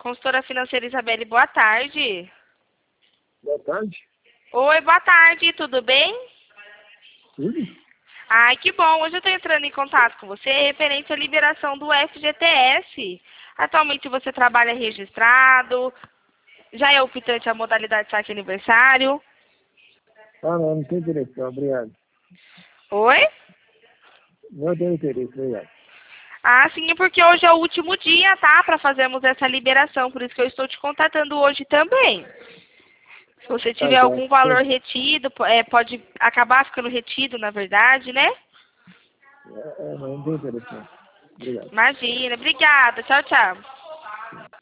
Consultora financeira Isabelle, boa tarde. Boa tarde. Oi, boa tarde, tudo bem? Tudo? Ai, que bom. Hoje eu estou entrando em contato com você referente à liberação do FGTS. Atualmente você trabalha registrado, já é optante a modalidade saque aniversário. Ah, não tem interesse, não. Obrigado. Oi? Não tenho interesse, obrigado. Ah, sim, é porque hoje é o último dia, tá? Para fazermos essa liberação, por isso que eu estou te contatando hoje também. Se você Tá, tiver algum então. valor retido, pode acabar ficando retido, na verdade, né? Não tem interesse, não. Obrigado. Imagina. Obrigada. Tchau, tchau.